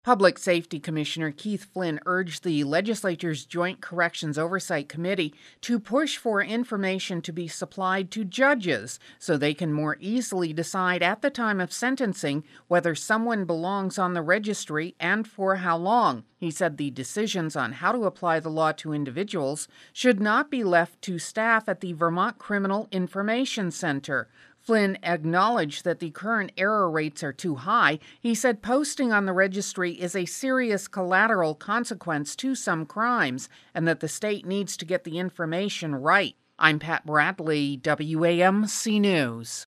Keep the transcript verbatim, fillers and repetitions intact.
Public Safety Commissioner Keith Flynn urged the legislature's Joint Corrections Oversight Committee to push for information to be supplied to judges so they can more easily decide at the time of sentencing whether someone belongs on the registry and for how long. He said the decisions on how to apply the law to individuals should not be left to staff at the Vermont Criminal Information Center. Flynn acknowledged that the current error rates are too high. He said posting on the registry is a serious collateral consequence to some crimes and that the state needs to get the information right. I'm Pat Bradley, W A M C News.